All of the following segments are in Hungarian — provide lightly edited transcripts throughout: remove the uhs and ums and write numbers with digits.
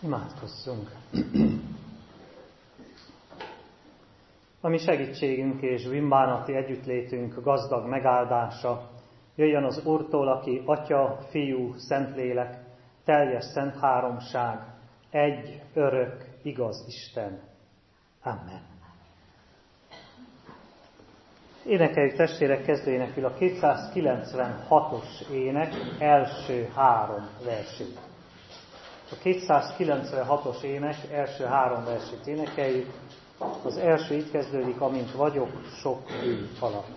Imádkozzunk! A mi segítségünk és bűnbánati együttlétünk gazdag megáldása jöjjön az Úrtól, aki Atya, Fiú, Szentlélek, teljes szent háromság, egy, örök, igaz Isten. Amen. Énekeljük, testvérek, kezdőénekül a 296-os ének első három versét. A 296-os ének első három versét énekeljük. Az első így kezdődik, amint vagyok sok bűn alatt.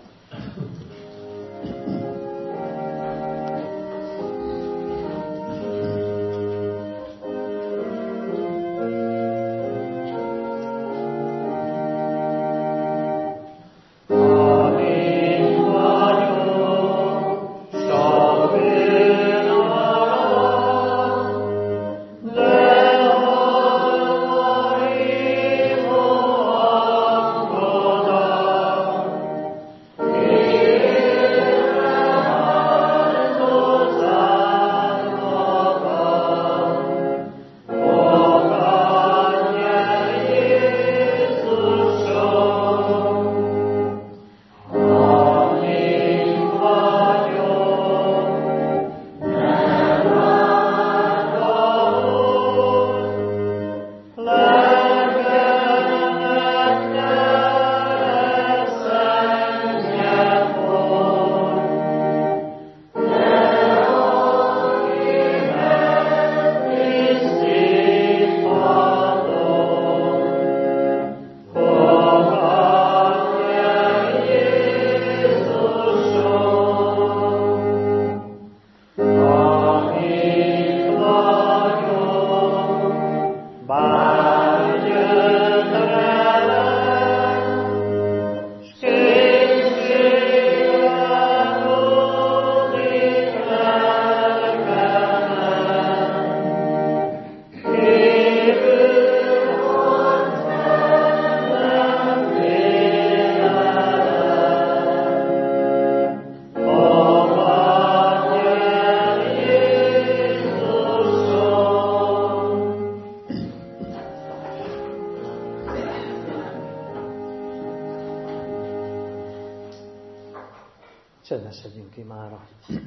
Csendesedjünk ki mára.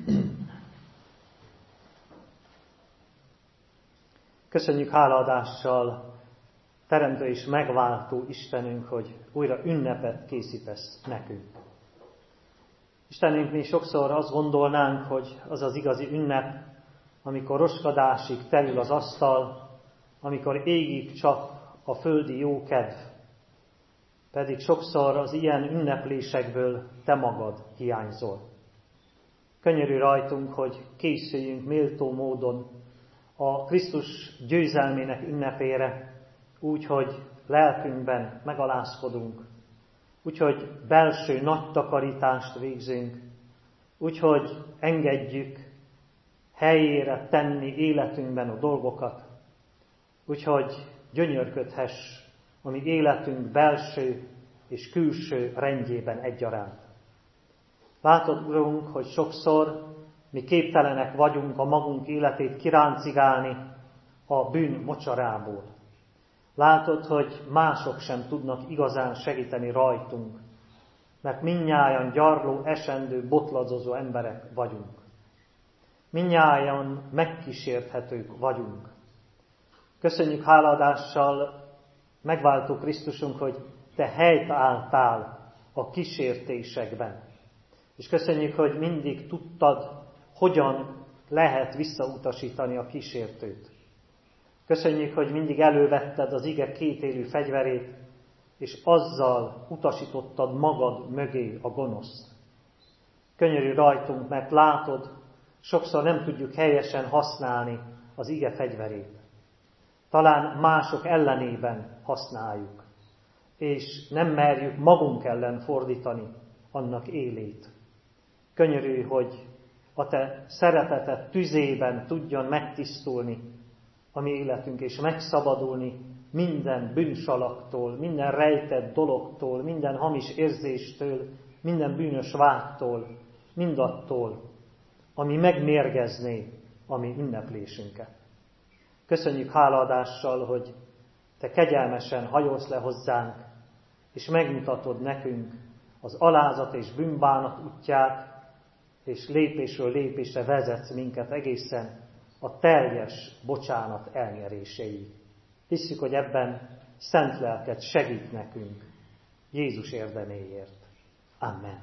Köszönjük hálaadással, teremtő és megváltó Istenünk, hogy újra ünnepet készítesz nekünk. Istenünk, mi sokszor azt gondolnánk, hogy az az igazi ünnep, amikor roskadásig terül az asztal, amikor égig csap a földi jókedv, pedig sokszor az ilyen ünneplésekből te magad hiányzol. Könyörű rajtunk, hogy készüljünk méltó módon a Krisztus győzelmének ünnepére, úgy, hogy lelkünkben megalázkodunk, úgy, hogy belső nagy takarítást végzünk, úgy, hogy engedjük helyére tenni életünkben a dolgokat, úgy, hogy gyönyörködhess a mi életünk belső és külső rendjében egyaránt. Látod, Urunk, hogy sokszor mi képtelenek vagyunk a magunk életét kiráncigálni a bűn mocsarából. Látod, hogy mások sem tudnak igazán segíteni rajtunk, mert mindnyájan gyarló, esendő, botladozó emberek vagyunk. Mindnyájan megkísérthetők vagyunk. Köszönjük hálaadással, megváltó Krisztusunk, hogy te helyt álltál a kísértésekben. És köszönjük, hogy mindig tudtad, hogyan lehet visszautasítani a kísértőt. Köszönjük, hogy mindig elővetted az ige kétélű fegyverét, és azzal utasítottad magad mögé a gonoszt. Könyörű rajtunk, mert látod, sokszor nem tudjuk helyesen használni az ige fegyverét. Talán mások ellenében használjuk, és nem merjük magunk ellen fordítani annak élét. Könyörű, hogy a te szereteted tüzében tudjon megtisztulni a mi életünk, és megszabadulni minden bűnsalaktól, minden rejtett dologtól, minden hamis érzéstől, minden bűnös vágytól, mindattól, ami megmérgezné a mi ünneplésünket. Köszönjük hálaadással, hogy Te kegyelmesen hajolsz le hozzánk, és megmutatod nekünk az alázat és bűnbánat útját, és lépésről lépésre vezetsz minket egészen a teljes bocsánat elnyeréséig. Hisszük, hogy ebben szent lelked segít nekünk Jézus érdeméért. Amen.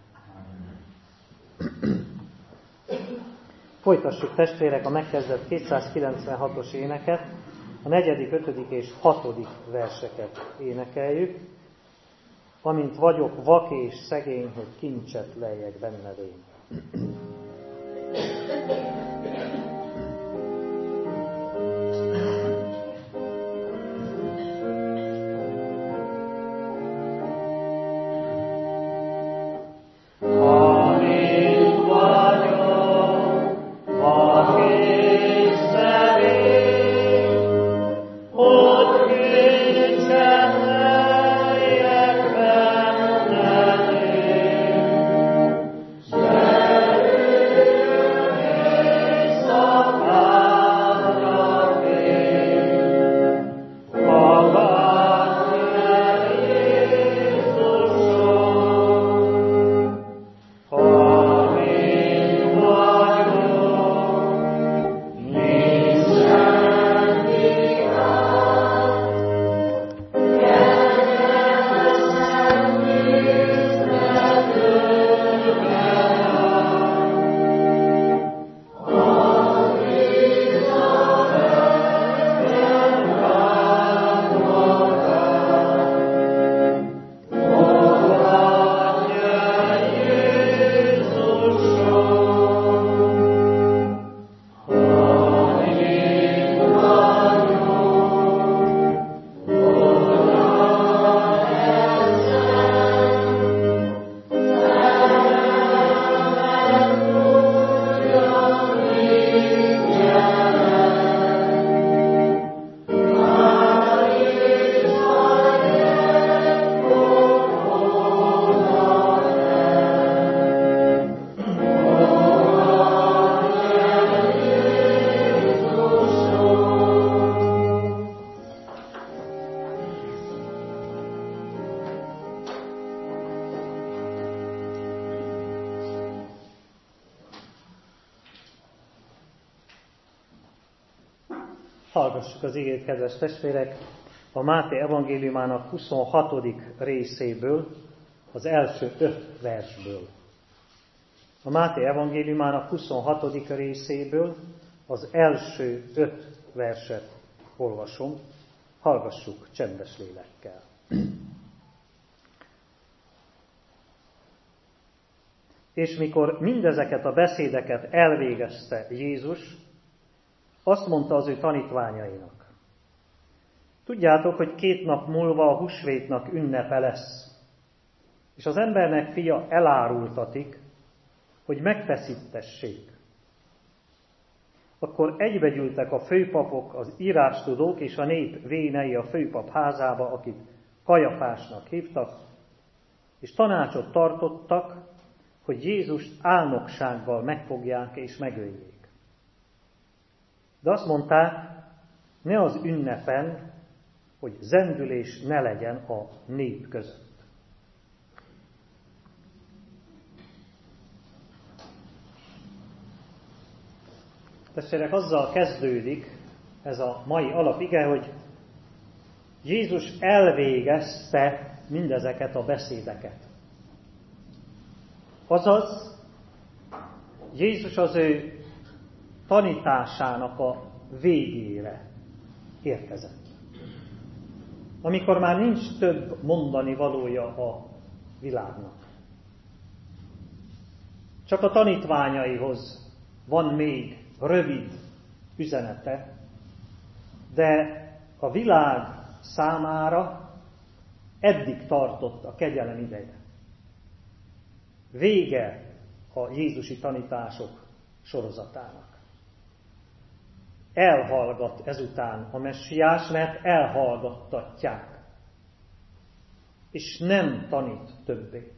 Folytassuk, testvérek, a megkezdett 296-os éneket, a 4., 5. és 6. verseket énekeljük. Amint vagyok vak és szegény, hogy kincset lejjek benned én. Hallgassuk az igét, kedves testvérek, a Máté evangéliumának 26. részéből, az első 5 versből. A Máté evangéliumának 26. részéből az első 5 verset olvasom. Hallgassuk csendes lélekkel. És mikor mindezeket a beszédeket elvégezte Jézus, azt mondta az ő tanítványainak: tudjátok, hogy 2 nap múlva a húsvétnak ünnepe lesz, és az embernek fia elárultatik, hogy megfeszítessék. Akkor egybegyűltek a főpapok, az írástudók és a nép vénei a főpap házába, akit Kajafásnak hívtak, és tanácsot tartottak, hogy Jézust álnoksággal megfogják és megöljék. De azt mondták, ne az ünnepen, hogy zendülés ne legyen a nép között. Testvérek, azzal kezdődik ez a mai alapige, hogy Jézus elvégezte mindezeket a beszédeket. Azaz, Jézus az ő tanításának a végére érkezett. Amikor már nincs több mondani valója a világnak. Csak a tanítványaihoz van még rövid üzenete, de a világ számára eddig tartott a kegyelem ideje. Vége a jézusi tanítások sorozatának. Elhallgat ezután a messiás, mert elhallgattatják, és nem tanít többé.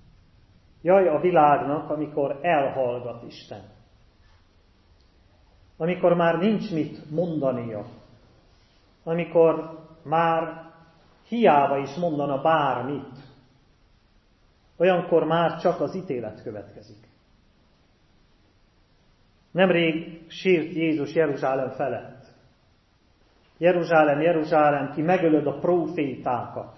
Jaj a világnak, amikor elhallgat Isten. amikor már nincs mit mondania, amikor már hiába is mondana bármit, olyankor már csak az ítélet következik. Nemrég sírt Jézus Jeruzsálem felett. Jeruzsálem, Jeruzsálem, ki megölöd a prófétákat.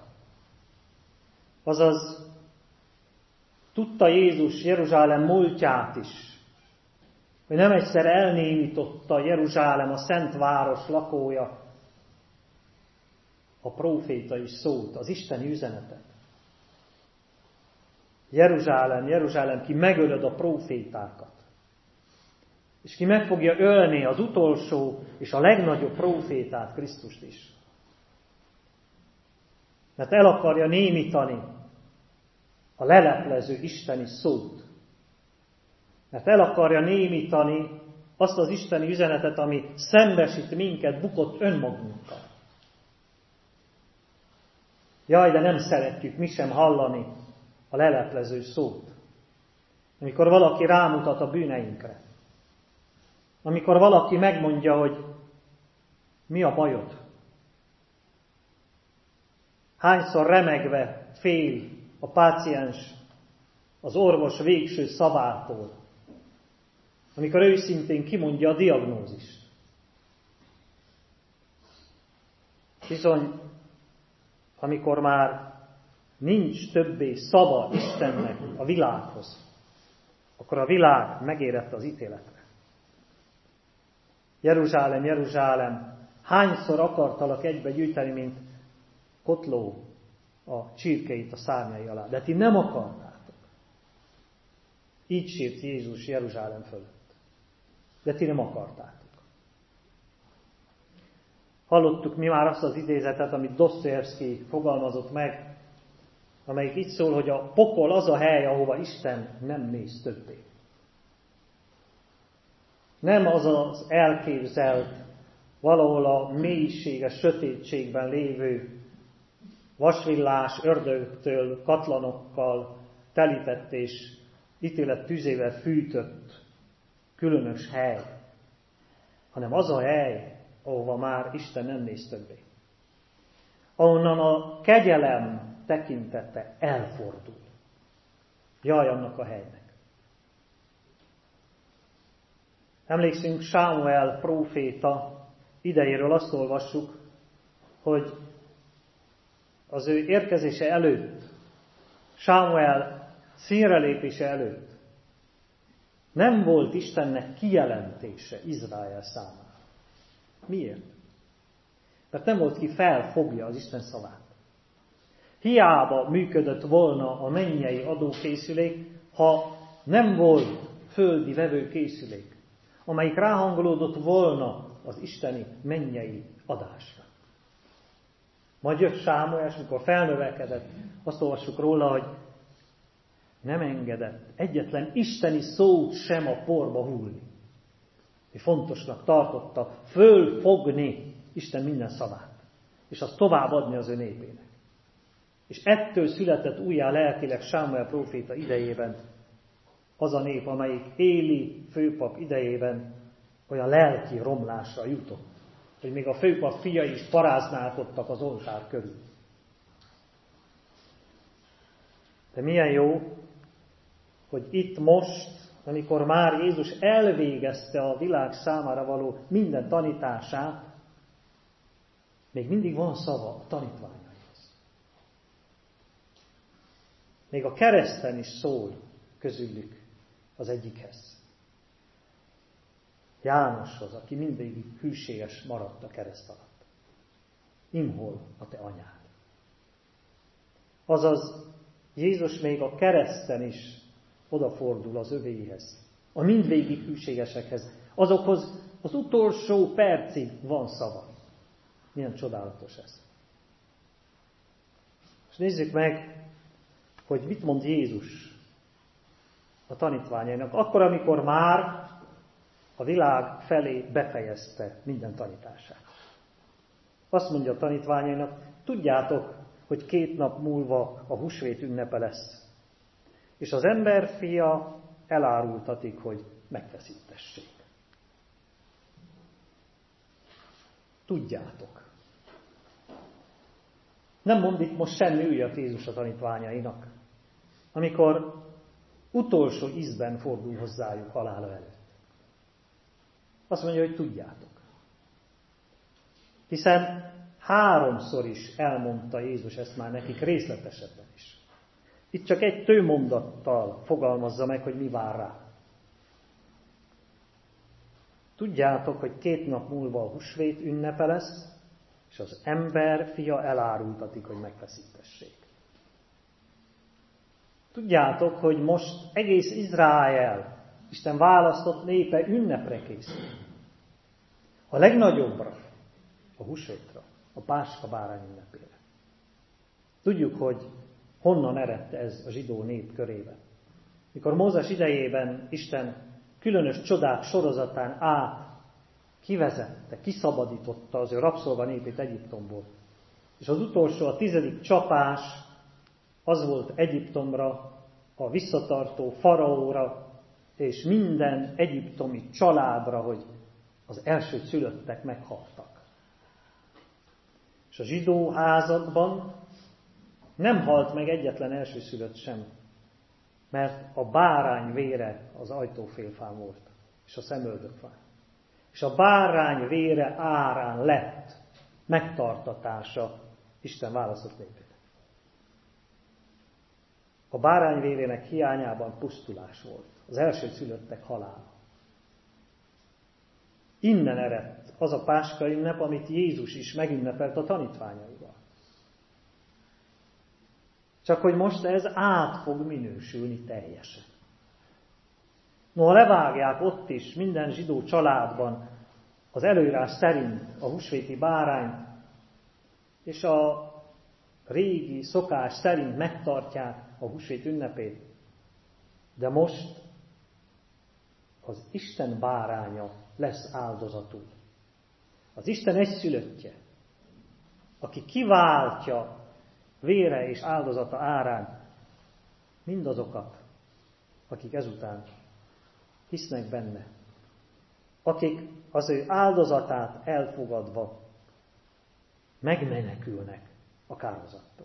Azaz, tudta Jézus Jeruzsálem múltját is, hogy nem egyszer elnémította Jeruzsálem, a szent város lakója, a prófétai szót, az isteni üzenetet. Jeruzsálem, Jeruzsálem, ki megölöd a prófétákat. És ki meg fogja ölni az utolsó és a legnagyobb prófétát, Krisztust is. Mert el akarja némítani a leleplező isteni szót. Mert el akarja némítani azt az isteni üzenetet, ami szembesít minket bukott önmagunkkal. Jaj, de nem szeretjük mi sem hallani a leleplező szót. Amikor valaki rámutat a bűneinkre. Amikor valaki megmondja, hogy mi a bajod. Hányszor remegve fél a páciens az orvos végső szavától. Amikor őszintén kimondja a diagnózist. Bizony, amikor már nincs többé szava Istennek a világhoz, akkor a világ megérett az ítéletre. Jeruzsálem, Jeruzsálem, hányszor akartalak egybe gyűjteni, mint kotló a csirkeit a szárnyai alá. De ti nem akartátok. Így sírt Jézus Jeruzsálem fölött. De ti nem akartátok. Hallottuk mi már azt az idézetet, amit Dostoyevsky fogalmazott meg, amelyik így szól, hogy a pokol az a hely, ahova Isten nem néz többé. Nem az az elképzelt, valahol a mélységes sötétségben lévő, vasvillás, ördögtől, katlanokkal telített és ítélet tüzével fűtött különös hely, hanem az a hely, ahova már Isten nem néz többé. Ahonnan a kegyelem tekintete elfordul. Jaj, annak a helynek. Emlékszünk Sámuel próféta idejéről, azt olvassuk, hogy az ő érkezése előtt, Sámuel színre lépése előtt nem volt Istennek kijelentése Izrael számára. Miért? Mert nem volt ki felfogja az Isten szavát. Hiába működött volna a mennyei adókészülék, ha nem volt földi vevőkészülék, amelyik ráhangolódott volna az isteni mennyei adásra. Majd jött Sámuel, és amikor felnövekedett, azt olvassuk róla, hogy nem engedett egyetlen isteni szót sem a porba hullni. És fontosnak tartotta fölfogni Isten minden szavát, és azt továbbadni az ő népének. És ettől született újjá lelkileg Sámuel próféta idejében az a nép, amelyik Éli főpap idejében olyan lelki romlásra jutott, hogy még a főpap fiai is paráználkodtak az oltár körül. De milyen jó, hogy itt most, amikor már Jézus elvégezte a világ számára való minden tanítását, még mindig van szava a tanítványaihoz. Még a kereszten is szól közülük az egyikhez. Jánoshoz, aki mindig hűséges maradt a kereszt alatt. Imhol a te anyád. Azaz Jézus még a kereszten is odafordul az övéhez, a mindvégig hűségesekhez. Azokhoz az utolsó percig van szava. Milyen csodálatos ez. És nézzük meg, hogy mit mond Jézus a tanítványainak. Akkor, amikor már a világ felé befejezte minden tanítását. Azt mondja a tanítványainak, tudjátok, hogy 2 nap múlva a húsvét ünnepe lesz. És az emberfia elárultatik, hogy megfeszítessék. tudjátok. Nem mond itt most semmi újat Jézus a tanítványainak, amikor utolsó ízben fordul hozzájuk halála előtt. Azt mondja, hogy tudjátok. Hiszen 3-szor is elmondta Jézus ezt már nekik részletesebben is. Itt csak egy tőmondattal fogalmazza meg, hogy mi vár rá. Tudjátok, hogy 2 nap múlva a húsvét ünnepe lesz, és az ember fia elárultatik, hogy megfeszítessék. Tudjátok, hogy most egész Izrael, Isten választott népe ünnepre készül. A legnagyobbra, a húsvétra, a Páska bárány ünnepére. Tudjuk, hogy honnan eredt ez a zsidó nép körében. Mikor Mózes idejében Isten különös csodák sorozatán kivezette, kiszabadította az ő rabszolga népét Egyiptomból. És az utolsó, a 10. csapás az volt Egyiptomra, a visszatartó faraóra, és minden egyiptomi családra, hogy az elsőszülöttek meghaltak. És a zsidó házakban nem halt meg egyetlen elsőszülött sem, mert a bárány vére az ajtófélfán volt, és a szemöldökfán. És a bárány vére árán lett megtartatása Isten választott népének. A bárány vérének hiányában pusztulás volt, az elsőszülöttek halála. Innen eredt az a Páska ünnep, amit Jézus is megünnepelt a tanítványaival. Csak hogy most ez át fog minősülni teljesen. Noha levágják ott is minden zsidó családban az előírás szerint a húsvéti bárányt, és a régi szokás szerint megtartják a húsvét ünnepét, de most az Isten báránya lesz áldozatul. Az Isten egyszülöttje, aki kiváltja vére és áldozata árán mindazokat, akik ezután hisznek benne, akik az ő áldozatát elfogadva megmenekülnek a kárhozattól.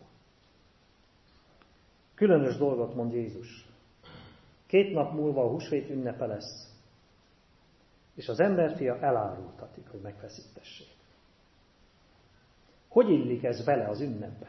Különös dolgot mond Jézus. 2 nap múlva a húsvét ünnepe lesz, és az emberfia elárultatik, hogy megfeszítessék. Hogy illik ez bele az ünnepbe?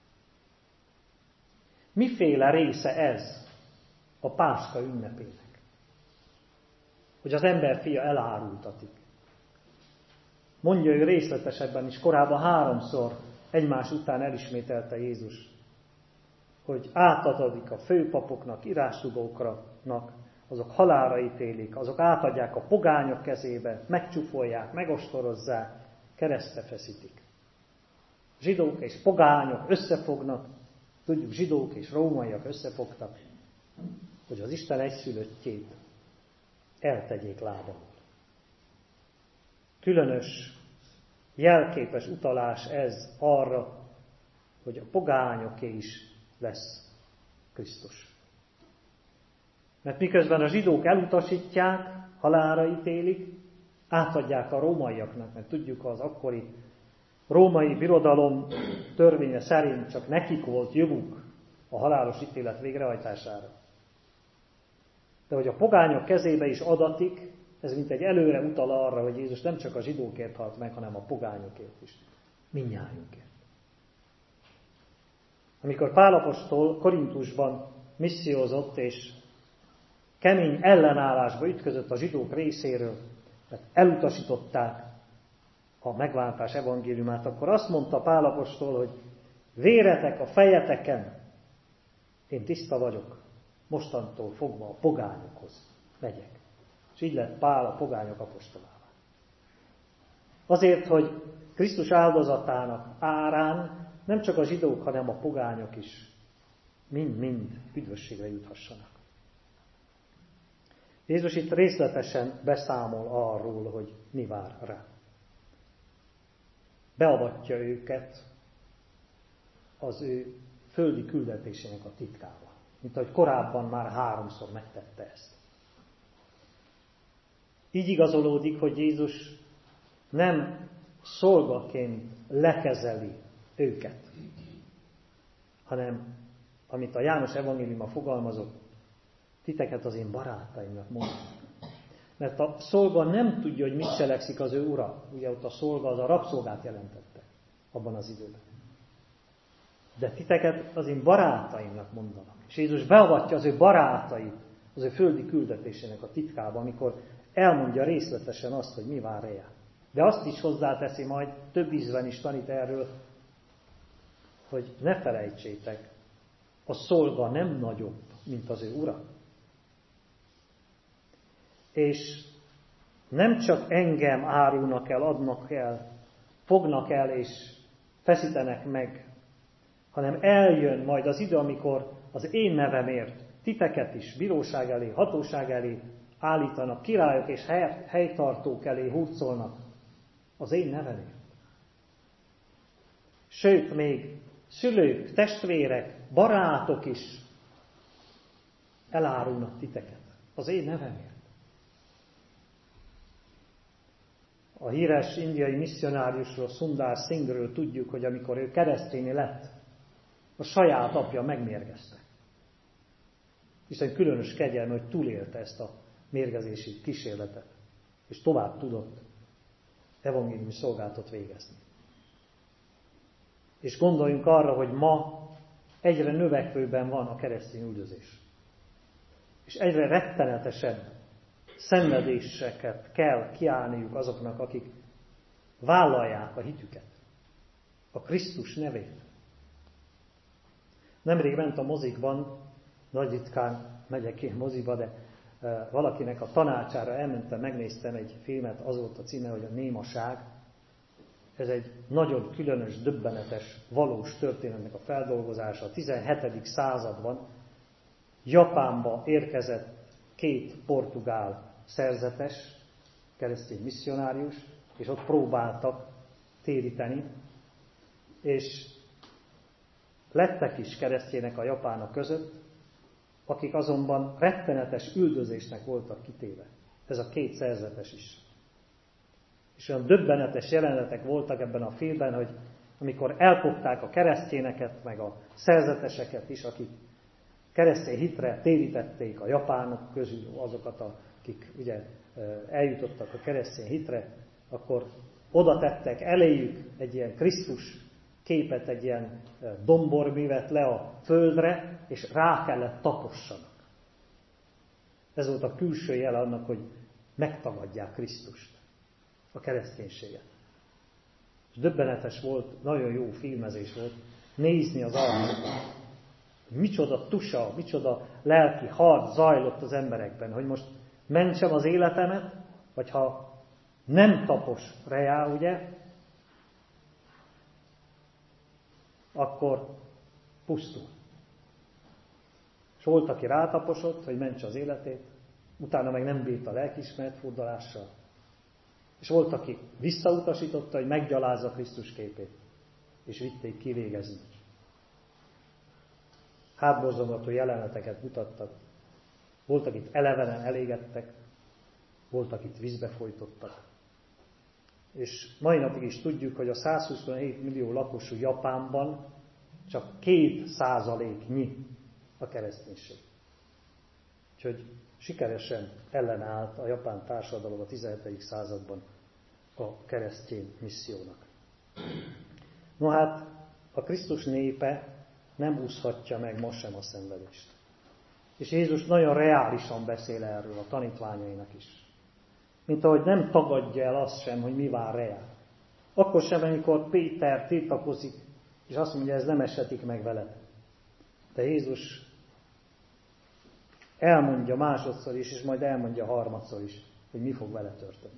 Miféle része ez a Páska ünnepének? Hogy az emberfia elárultatik. Mondja ő részletesebben is, korábban 3-szor egymás után elismételte Jézus, hogy átadatik a főpapoknak, írástudóknak, azok halálra ítélik, azok átadják a pogányok kezébe, megcsúfolják, megostorozzák, keresztre feszítik. Zsidók és pogányok összefognak, tudjuk, zsidók és rómaiak összefogtak, hogy az Isten egyszülöttjét eltegyék lábamon. Különös, jelképes utalás ez arra, hogy a pogányoké is lesz Krisztus. Mert miközben a zsidók elutasítják, halálra ítélik, átadják a rómaiaknak, mert tudjuk, az akkori római birodalom törvénye szerint csak nekik volt joguk a halálos ítélet végrehajtására. De hogy a pogányok kezébe is adatik, ez mint egy előre utal arra, hogy Jézus nem csak a zsidókért halt meg, hanem a pogányokért is. Mindnyájunkért. Amikor Pál apostol Korintusban missziózott, és kemény ellenállásba ütközött a zsidók részéről, mert elutasították a megváltás evangéliumát, akkor azt mondta Pál apostol, hogy véretek a fejeteken, én tiszta vagyok, mostantól fogva a pogányokhoz megyek. És így lett Pál a pogányok apostolává. Azért, hogy Krisztus áldozatának árán nem csak a zsidók, hanem a pogányok is mind-mind üdvösségre juthassanak. Jézus itt részletesen beszámol arról, hogy mi vár rá. Beavatja őket az ő földi küldetésének a titkába. Mint ahogy korábban már 3-szor megtette ezt. Így igazolódik, hogy Jézus nem szolgaként lekezeli őket, hanem, amit a János evangéliuma fogalmazott, titeket az én barátaimnak mondom. Mert a szolga nem tudja, hogy mit cselekszik az ő ura. Ugye ott a szolga az a rabszolgát jelentette abban az időben. De titeket az én barátaimnak mondanak. És Jézus beavatja az ő barátait az ő földi küldetésének a titkába, amikor elmondja részletesen azt, hogy mi vár rá. De azt is hozzáteszi majd, több ízben is tanít erről, hogy ne felejtsétek, a szolga nem nagyobb, mint az ő ura. És nem csak engem árulnak el, adnak el, fognak el és feszítenek meg, hanem eljön majd az idő, amikor az én nevemért titeket is bíróság elé, hatóság elé állítanak, királyok és helytartók elé hurcolnak az én nevemért. Sőt, még szülők, testvérek, barátok is elárulnak titeket az én nevemért. A híres indiai misszionáriusról, Sundar Singhről tudjuk, hogy amikor ő keresztényé lett, a saját apja megmérgezte. Hiszen különös kegyelme, hogy túlélte ezt a mérgezési kísérletet, és tovább tudott evangéliumi szolgálatot végezni. És gondoljunk arra, hogy ma egyre növekvőben van a keresztény üldözés. És egyre rettenetesebb szenvedéseket kell kiállniuk azoknak, akik vállalják a hitüket, a Krisztus nevét. Nemrég ment a mozikban, nagy ritkán megyek én moziba, de valakinek a tanácsára elmentem, megnéztem egy filmet, az volt a címe, hogy a Némaság. Ez egy nagyon különös, döbbenetes, valós történetnek a feldolgozása. A 17. században Japánba érkezett 2 portugál szerzetes, keresztény misszionárius, és ott próbáltak téríteni, és lettek is keresztjének a japánok között, akik azonban rettenetes üldözésnek voltak kitéve. Ez a 2 szerzetes is. És olyan döbbenetes jelenetek voltak ebben a filmben, hogy amikor elkopták a keresztényeket, meg a szerzeteseket is, akik keresztény hitre térítették a japánok közül azokat, akik ugye eljutottak a keresztény hitre, akkor oda tettek eléjük egy ilyen Krisztus képet, egy ilyen domborművet le a földre, és rá kellett tapossanak. Ez volt a külső jele annak, hogy megtagadják Krisztust, a kereszténységet. És döbbenetes volt, nagyon jó filmezés volt nézni az arcokat. Micsoda tusa, micsoda lelki harc zajlott az emberekben, hogy most mentsem az életemet, vagy ha nem tapos reá, ugye, akkor pusztul. És volt, aki rátaposott, hogy mentse az életét, utána meg nem bírt a lelkiismeret furdalással. És volt, aki visszautasította, hogy meggyalázza Krisztus képét, és vitték kivégezni. Hátborzongató jeleneteket mutattak. Voltak itt elevenen elégettek, voltak itt vízbe folytottak. És mai napig is tudjuk, hogy a 127 millió lakosú Japánban csak 2%-nyi a kereszténység. Úgyhogy sikeresen ellenállt a japán társadalom a 17. században a keresztény missziónak. No hát, a Krisztus népe nem úszhatja meg ma sem a szenvedést. És Jézus nagyon reálisan beszél erről a tanítványainak is. Mint ahogy nem tagadja el azt sem, hogy mi vár rá. Akkor sem, amikor Péter tiltakozik, és azt mondja, ez nem esetik meg veled. De Jézus elmondja másodszor is, és majd elmondja harmadszor is, hogy mi fog vele történni.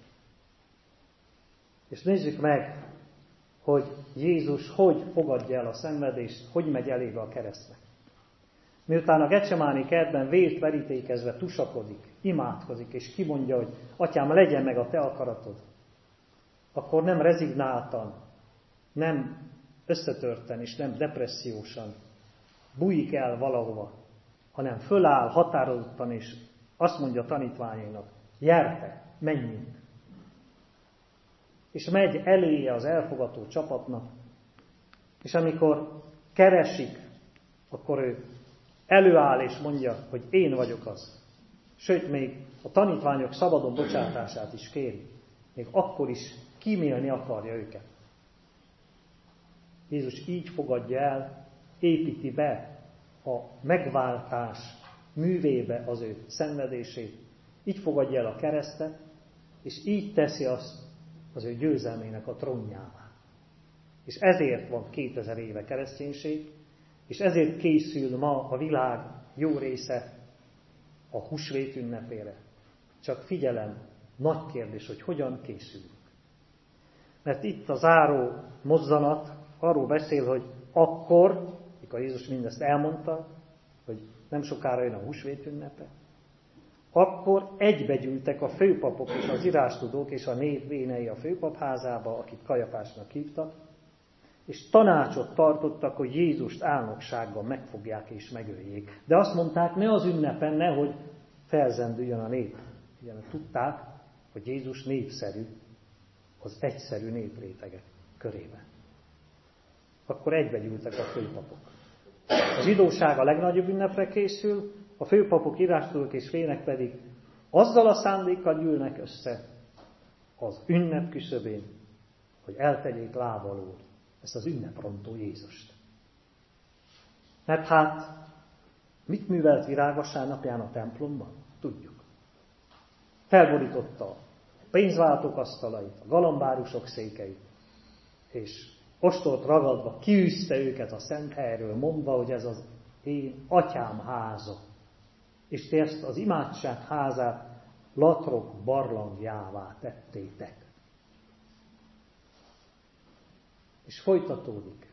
És nézzük meg, hogy Jézus hogy fogadja el a szenvedést, hogy megy elébe a keresztnek. Miután a Getsemáni kertben vért verítékezve tusakodik, imádkozik, és kimondja, hogy Atyám, legyen meg a te akaratod, akkor nem rezignáltan, nem összetörten és nem depressziósan bújik el valahova, hanem föláll határozottan, és azt mondja a tanítványainak, gyertek, menjünk. és megy eléje az elfogadó csapatnak, és amikor keresik, akkor ő előáll és mondja, hogy én vagyok az. Sőt, még a tanítványok szabadon bocsátását is kéri. Még akkor is kímélni akarja őket. Jézus így fogadja el, építi be a megváltás művébe az ő szenvedését. Így fogadja el a keresztet, és így teszi azt az ő győzelmének a trónjává. És ezért van 2000 éve kereszténység, és ezért készül ma a világ jó része a húsvét ünnepére. Csak figyelem, nagy kérdés, hogy hogyan készülünk. Mert itt a záró mozzanat arról beszél, hogy akkor, mikor Jézus mindezt elmondta, hogy nem sokára jön a húsvét ünnepe, akkor egybegyűltek a főpapok és az írástudók és a nép vénei a főpapházába, akit Kajafásnak hívtak, és tanácsot tartottak, hogy Jézust álnoksággal megfogják és megöljék. De azt mondták, ne az ünnepen, nehogy felzendüljön a nép. Ugyanis tudták, hogy Jézus népszerű az egyszerű néprétegek körében. Akkor egybegyűltek a főpapok. A zsidóság a legnagyobb ünnepre készül, a főpapok, írástudók és vének pedig azzal a szándékkal gyűlnek össze az ünnep küszöbén, hogy eltegyék láb alól ezt az ünneprontó Jézust. Mert hát, mit művelt virágvasárnapján a templomban? Tudjuk. Felborította a pénzváltók asztalait, a galambárusok székeit, és ostort ragadva kiűzte őket a szent helyről, mondva, hogy ez az én atyám háza. És ti ezt az imádság házát latrok barlangjává tettétek. És folytatódik.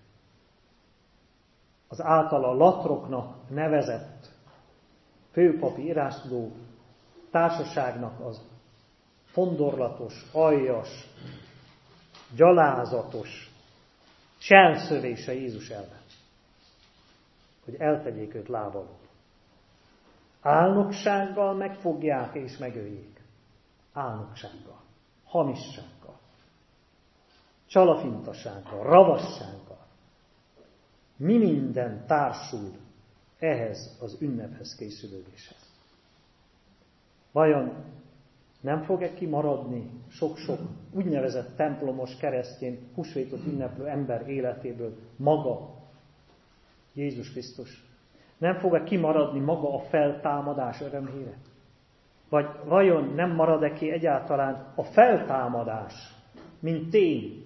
Az általa latroknak nevezett főpapi írástudó társaságnak az fondorlatos, aljas, gyalázatos cselszövése Jézus ellen. Hogy eltegyék őt láb alól. Álnoksággal megfogják és megöljék. Álnoksággal, hamissággal, csalafintasággal, ravassággal. Mi minden társul ehhez az ünnephez készülődéshez? Vajon nem fog-e kimaradni sok-sok úgynevezett templomos keresztény húsvétot ünneplő ember életéből maga Jézus Krisztus? Nem fog-e kimaradni maga a feltámadás örömhíre? Vagy vajon nem marad-e ki egyáltalán a feltámadás, mint tény?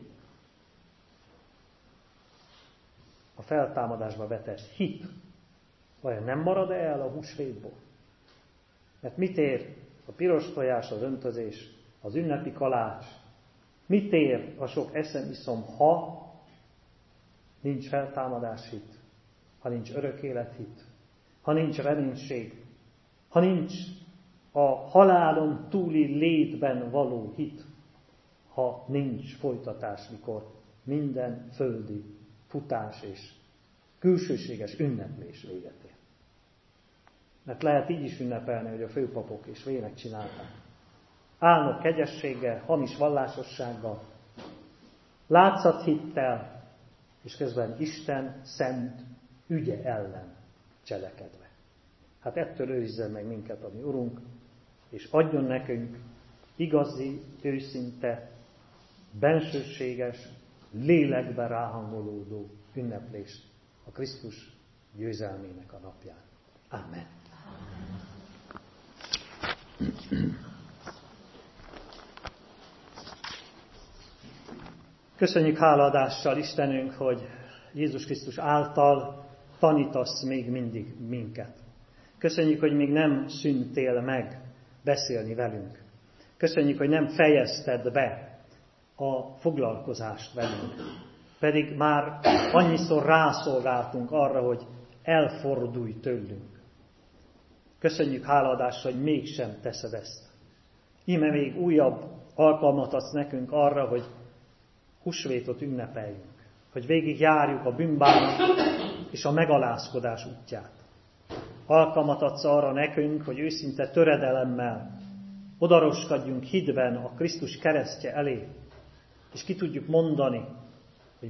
A feltámadásba vetett hit, vajon nem marad-e el a húsvétból? Mert mit ér a piros tojás, az öntözés, az ünnepi kalács? Mit ér a sok eszem-iszom, ha nincs feltámadás hit, ha nincs örök élet hit, ha nincs reménység, ha nincs a halálon túli létben való hit, ha nincs folytatás, mikor minden földi futás és külsőséges ünneplés véget ér. Mert lehet így is ünnepelni, hogy a főpapok és vének csinálták. Álnok kegyességgel, hamis vallásossággal, látszathittel, és közben Isten szent ügye ellen cselekedve. Hát ettől őrizzen meg minket a mi Urunk, és adjon nekünk igazi, őszinte, bensőséges, lélekbe ráhangolódó ünneplést a Krisztus győzelmének a napján. Amen. Köszönjük hálaadással Istenünk, hogy Jézus Krisztus által tanítasz még mindig minket. Köszönjük, hogy még nem szűntél meg beszélni velünk. Köszönjük, hogy nem fejezted be a foglalkozást velünk. Pedig már annyiszor rászolgáltunk arra, hogy elfordulj tőlünk. Köszönjük hálaadással, hogy mégsem teszed ezt. Íme még újabb alkalmat adsz nekünk arra, hogy húsvétot ünnepeljünk. Hogy végigjárjuk a bűnbánat és a megalázkodás útját. Alkalmat adsz arra nekünk, hogy őszinte töredelemmel odaroskadjunk hitben a Krisztus keresztje elé, és ki tudjuk mondani, hogy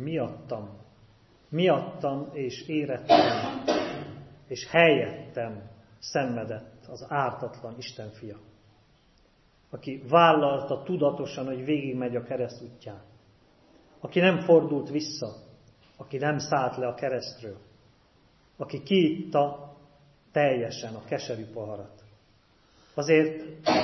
miattam és érettem, és helyettem szenvedett az ártatlan Isten fia, aki vállalta tudatosan, hogy végigmegy a kereszt útján, aki nem fordult vissza, aki nem szállt le a keresztről, aki kiitta teljesen a keserű poharat. Azért,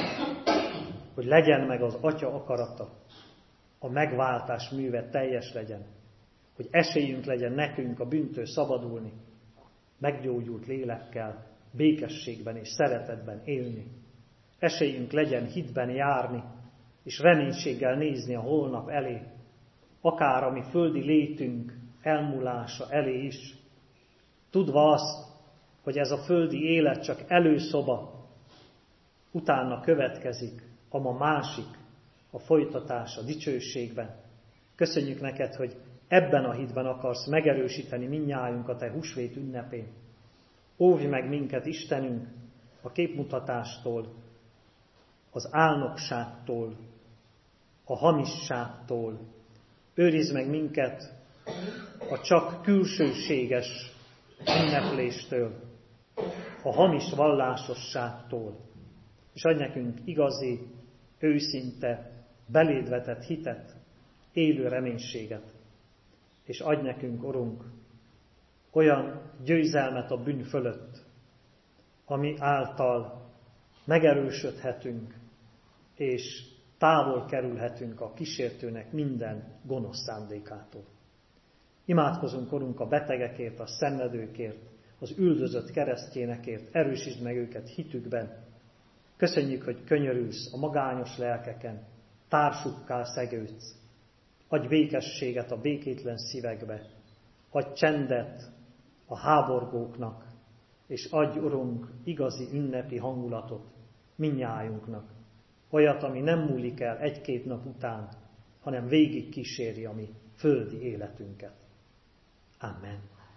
hogy legyen meg az Atya akarata, a megváltás műve teljes legyen, hogy esélyünk legyen nekünk a bűntől szabadulni, meggyógyult lélekkel, békességben és szeretetben élni. Esélyünk legyen hitben járni, és reménységgel nézni a holnap elé, akár a mi földi létünk elmúlása elé is, tudva azt, hogy ez a földi élet csak előszoba, utána következik a ma másik, a folytatás a dicsőségben. Köszönjük neked, hogy ebben a hitben akarsz megerősíteni mindnyájunkat a te húsvét ünnepén. Óvj meg minket, Istenünk, a képmutatástól, az álnokságtól, a hamisságtól. Őrizd meg minket a csak külsőséges ünnepléstől, a hamis vallásosságtól, és adj nekünk igazi, őszinte, beléd vetett hitet, élő reménységet, és adj nekünk, Urunk, olyan győzelmet a bűn fölött, ami által megerősödhetünk, és távol kerülhetünk a kísértőnek minden gonosz szándékától. Imádkozunk, Urunk, a betegekért, a szenvedőkért, az üldözött keresztjénekért, erősítsd meg őket hitükben. Köszönjük, hogy könyörülsz a magányos lelkeken, társukká szegődsz. Adj békességet a békétlen szívekbe, adj csendet a háborgóknak, és adj, Urunk, igazi ünnepi hangulatot mindnyájunknak. Olyat, ami nem múlik el egy-két nap után, hanem végig kíséri a mi földi életünket. Amen.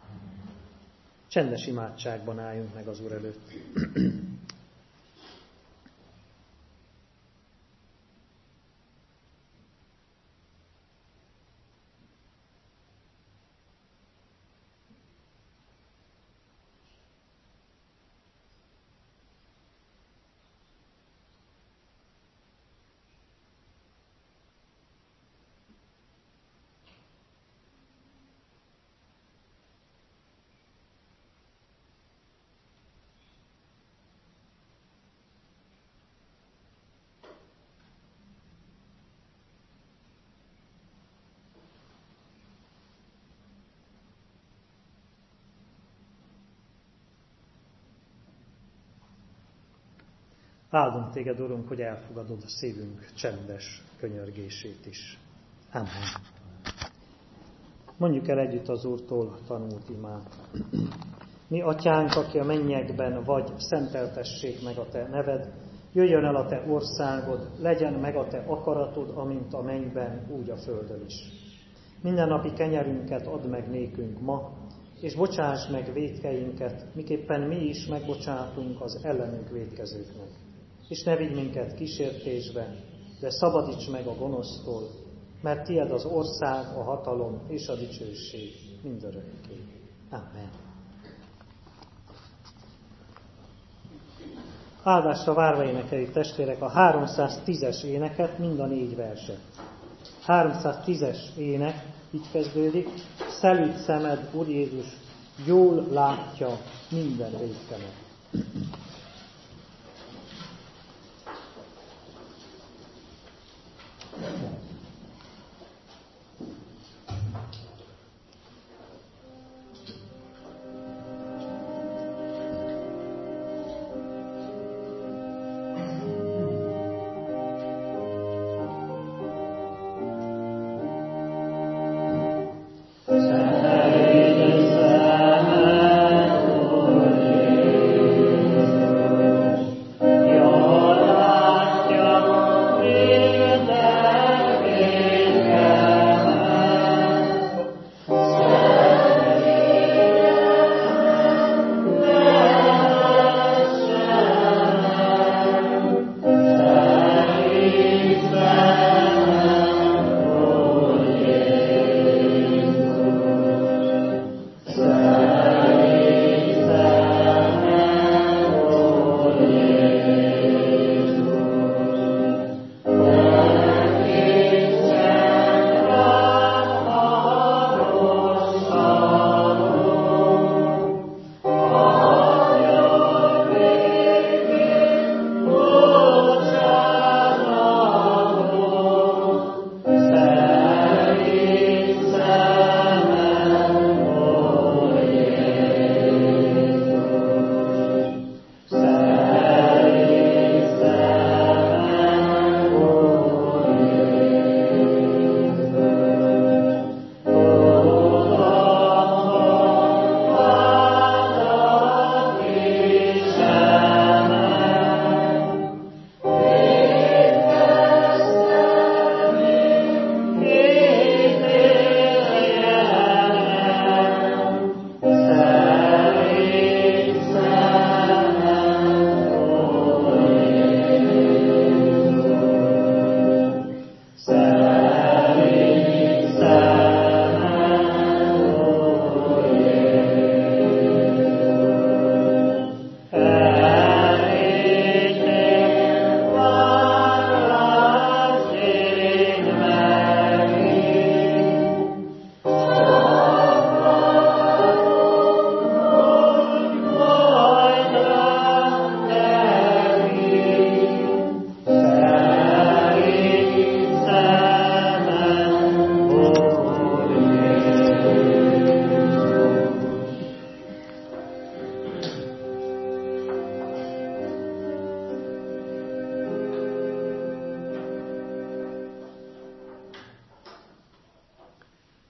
Csendes imádságban álljunk meg az Úr előtt. Áldunk téged, Urunk, hogy elfogadod a szívünk csendes könyörgését is. Amen. Mondjuk el együtt az Úrtól tanult imát. Mi atyánk, aki a mennyekben vagy, szenteltessék meg a te neved, jöjjön el a te országod, legyen meg a te akaratod, amint a mennyben, úgy a földön is. Mindennapi kenyerünket add meg nékünk ma, és bocsáss meg vétkeinket, miképpen mi is megbocsátunk az ellenünk vétkezőknek. És ne vigy minket kísértésbe, de szabadíts meg a gonosztól, mert tied az ország, a hatalom és a dicsőség mindörökké. Amen. Áldásra várva énekeljük, testvérek, a 310-es éneket, mind a 4 verset. 310-es ének, így kezdődik: szelíd szemed, Úr Jézus, jól látja minden vétkemet.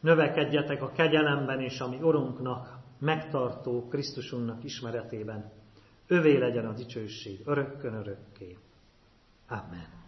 Növekedjetek a kegyelemben és a mi Urunknak, megtartó Krisztusunknak ismeretében. Övé legyen a dicsőség örökkön örökké. Amen.